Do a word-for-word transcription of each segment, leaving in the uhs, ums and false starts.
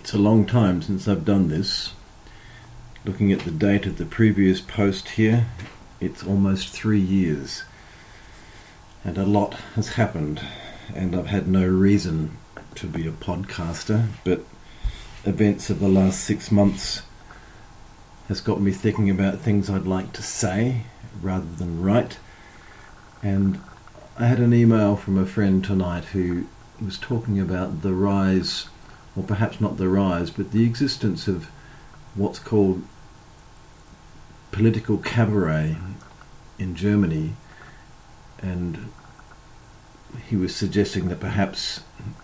It's a long time since I've done this. Looking at the date of the previous post here, it's almost three years. And a lot has happened, and I've had no reason to be a podcaster, but events of the last six months has got me thinking about things I'd like to say rather than write. And I had an email from a friend tonight who was talking about the rise, or perhaps not the rise, but the existence of what's called political cabaret in Germany, and he was suggesting that perhaps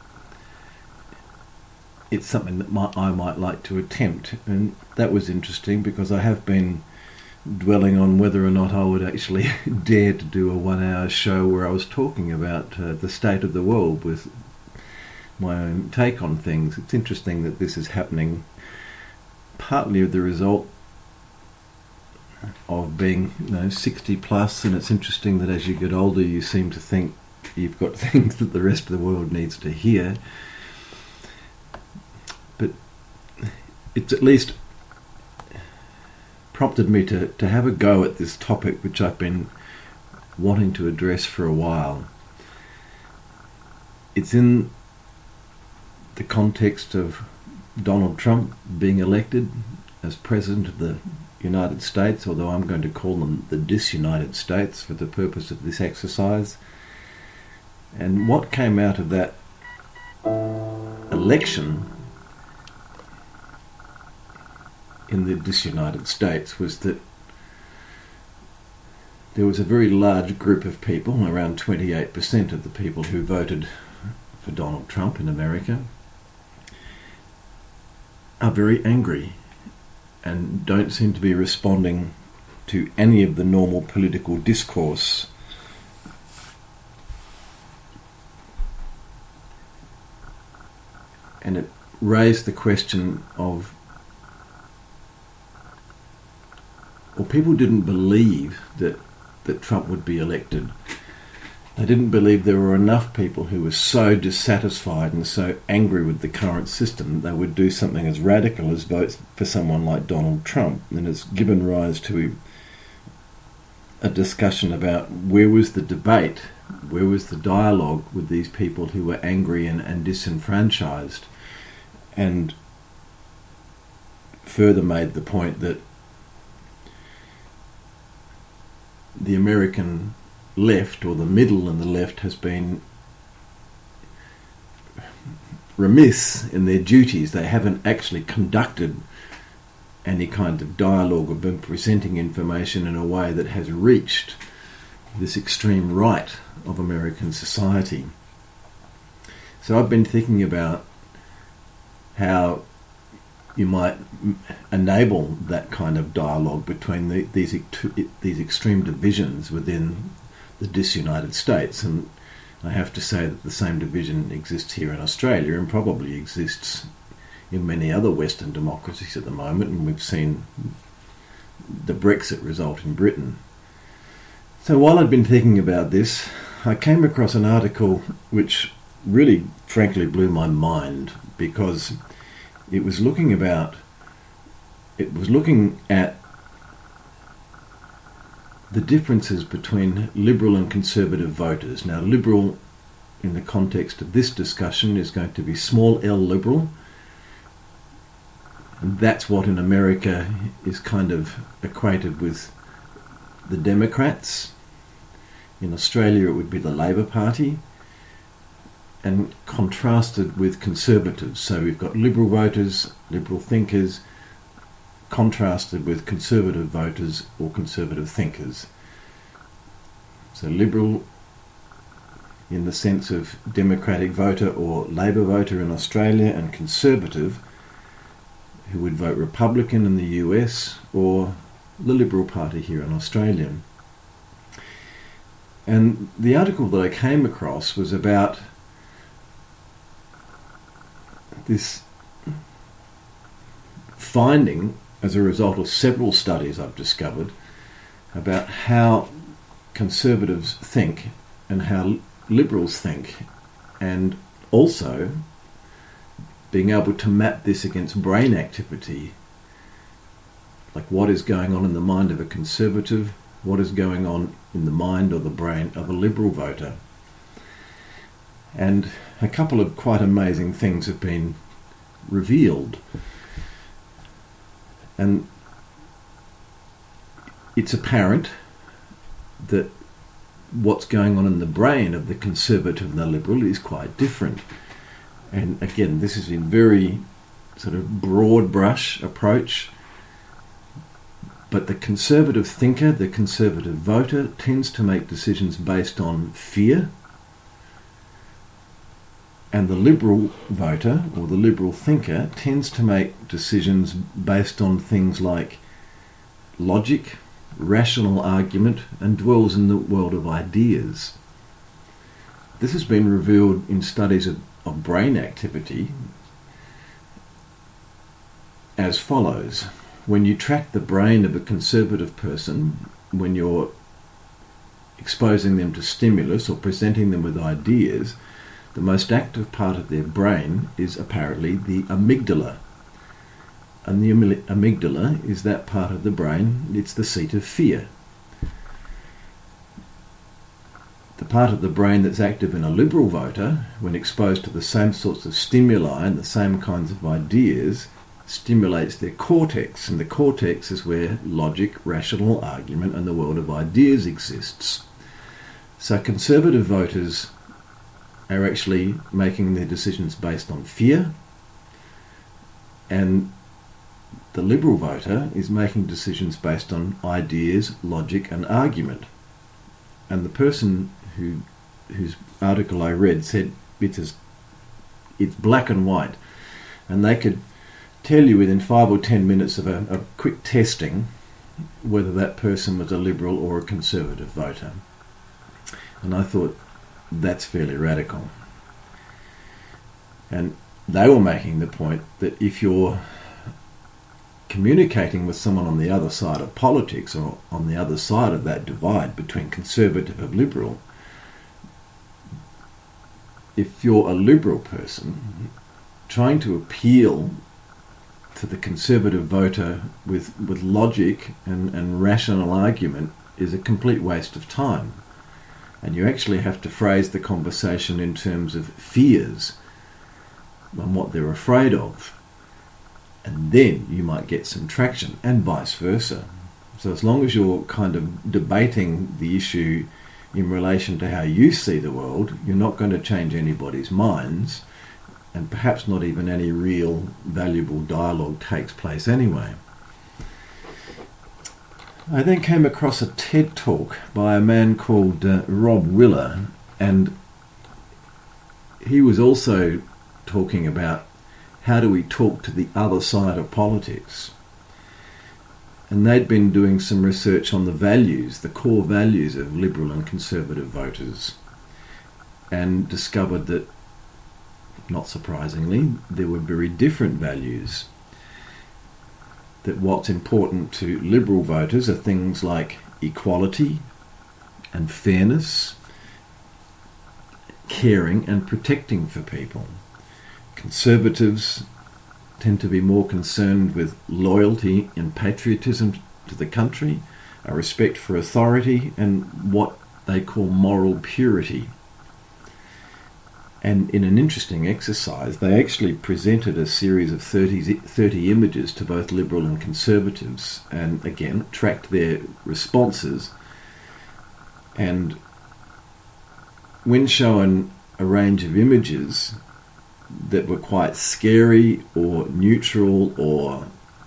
it's something that might, I might like to attempt, and that was interesting because I have been dwelling on whether or not I would actually dare to do a one-hour show where I was talking about uh, the state of the world with my own take on things. It's interesting that this is happening partly as the result of being, you know, sixty plus, and it's interesting that as you get older you seem to think you've got things that the rest of the world needs to hear. But it's at least prompted me to, to have a go at this topic which I've been wanting to address for a while. It's in the context of Donald Trump being elected as President of the United States, although I'm going to call them the disunited states for the purpose of this exercise. And what came out of that election in the disunited states was that there was a very large group of people, around twenty-eight percent of the people who voted for Donald Trump in America, are very angry and don't seem to be responding to any of the normal political discourse. And it raised the question of, well, people didn't believe that, that Trump would be elected. They didn't believe there were enough people who were so dissatisfied and so angry with the current system that they would do something as radical as vote for someone like Donald Trump. And it's given rise to a discussion about where was the debate, where was the dialogue with these people who were angry and, and disenfranchised, and further made the point that the American left, or the middle and the left, has been remiss in their duties. They haven't actually conducted any kind of dialogue or been presenting information in a way that has reached this extreme right of American society. So I've been thinking about how you might enable that kind of dialogue between the, these these extreme divisions within the disunited states. And I have to say that the same division exists here in Australia and probably exists in many other Western democracies at the moment, and we've seen the Brexit result in Britain. So while I'd been thinking about this, I came across an article which really frankly blew my mind, because it was looking about it was looking at the differences between liberal and conservative voters. Now, liberal in the context of this discussion is going to be small L liberal, and that's what in America is kind of equated with the Democrats. In Australia it would be the Labor Party, and contrasted with conservatives. So we've got liberal voters, liberal thinkers, contrasted with conservative voters or conservative thinkers. So liberal in the sense of democratic voter or Labor voter in Australia, and conservative who would vote Republican in the U S or the Liberal Party here in Australia. And the article that I came across was about this finding as a result of several studies I've discovered about how conservatives think and how liberals think, and also being able to map this against brain activity, like what is going on in the mind of a Conservative, what is going on in the mind or the brain of a Liberal voter. And a couple of quite amazing things have been revealed. And it's apparent that what's going on in the brain of the Conservative and the Liberal is quite different. And again, this is in very sort of broad brush approach, but the Conservative thinker, the Conservative voter, tends to make decisions based on fear, and the Liberal voter or the Liberal thinker tends to make decisions based on things like logic, rational argument, and dwells in the world of ideas. This has been revealed in studies of, of brain activity as follows. When you track the brain of a Conservative person, when you're exposing them to stimulus or presenting them with ideas, the most active part of their brain is apparently the amygdala. And the amygdala is that part of the brain, it's the seat of fear. The part of the brain that's active in a Liberal voter, when exposed to the same sorts of stimuli and the same kinds of ideas, stimulates their cortex, and the cortex is where logic, rational argument, and the world of ideas exists. So Conservative voters are actually making their decisions based on fear, and the Liberal voter is making decisions based on ideas, logic, and argument. And the person who whose article I read said it's as, it's black and white, and they could tell you within five or ten minutes of a, a quick testing whether that person was a Liberal or a Conservative voter. And I thought, that's fairly radical. And they were making the point that if you're communicating with someone on the other side of politics, or on the other side of that divide between Conservative and Liberal, if you're a Liberal person trying to appeal to the Conservative voter with, with logic and, and rational argument is a complete waste of time. And you actually have to phrase the conversation in terms of fears and what they're afraid of. And then you might get some traction, and vice versa. So as long as you're kind of debating the issue in relation to how you see the world, you're not going to change anybody's minds, and perhaps not even any real valuable dialogue takes place anyway. I then came across a TED talk by a man called uh, Rob Willer, and he was also talking about how do we talk to the other side of politics. And they'd been doing some research on the values, the core values of Liberal and Conservative voters, and discovered that, not surprisingly, there were very different values. That what's important to Liberal voters are things like equality and fairness, caring and protecting for people. Conservatives tend to be more concerned with loyalty and patriotism to the country, a respect for authority, and what they call moral purity. And in an interesting exercise, they actually presented a series of thirty, thirty images to both Liberal and Conservatives, and again tracked their responses. And when shown a range of images that were quite scary or neutral or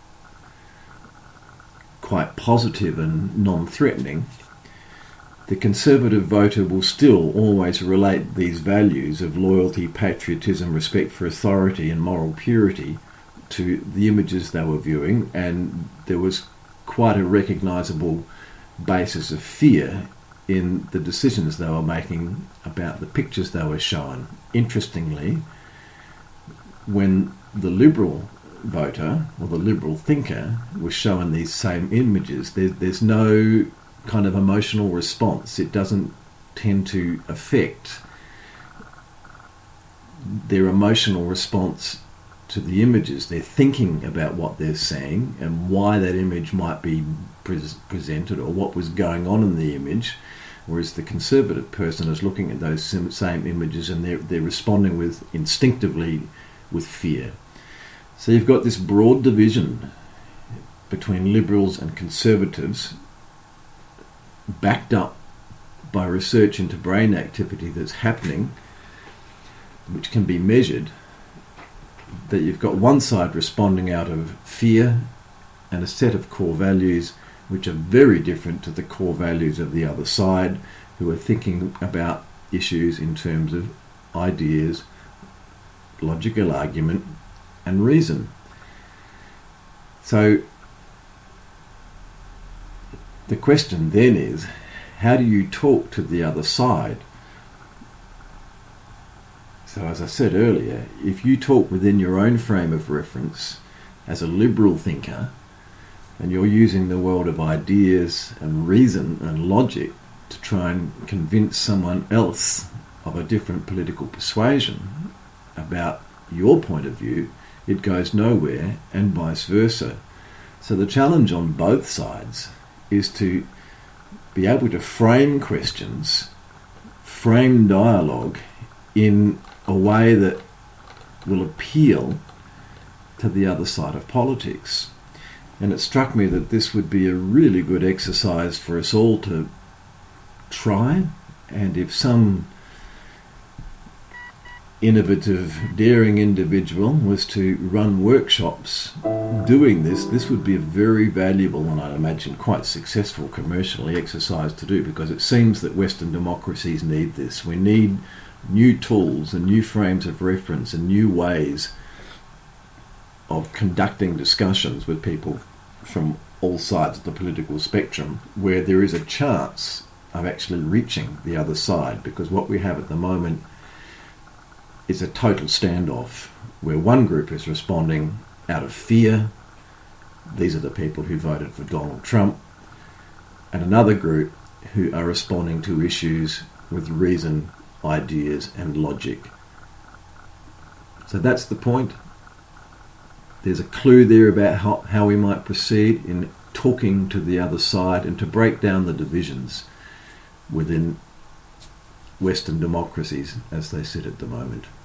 quite positive and non-threatening, the Conservative voter will still always relate these values of loyalty, patriotism, respect for authority and moral purity to the images they were viewing, and there was quite a recognisable basis of fear in the decisions they were making about the pictures they were shown. Interestingly, when the Liberal voter or the Liberal thinker was shown these same images, there, there's no kind of emotional response. It doesn't tend to affect their emotional response to the images. They're thinking about what they're seeing and why that image might be pre- presented or what was going on in the image, whereas the conservative person is looking at those same images and they're, they're responding with instinctively with fear. So you've got this broad division between liberals and conservatives, backed up by research into brain activity that's happening, which can be measured, that you've got one side responding out of fear and a set of core values which are very different to the core values of the other side, who are thinking about issues in terms of ideas, logical argument and reason. So the question then is, how do you talk to the other side? So as I said earlier, if you talk within your own frame of reference as a liberal thinker, and you're using the world of ideas and reason and logic to try and convince someone else of a different political persuasion about your point of view, it goes nowhere, and vice versa. So the challenge on both sides is to be able to frame questions, frame dialogue in a way that will appeal to the other side of politics. And it struck me that this would be a really good exercise for us all to try, and if some innovative, daring individual was to run workshops doing this, this would be a very valuable and I'd imagine quite successful commercially exercise to do, because it seems that Western democracies need this. We need new tools and new frames of reference and new ways of conducting discussions with people from all sides of the political spectrum, where there is a chance of actually reaching the other side, because what we have at the moment is a total standoff where one group is responding out of fear. These are the people who voted for Donald Trump, and another group who are responding to issues with reason, ideas and logic. So that's the point. There's a clue there about how, how we might proceed in talking to the other side and to break down the divisions within Western democracies as they sit at the moment.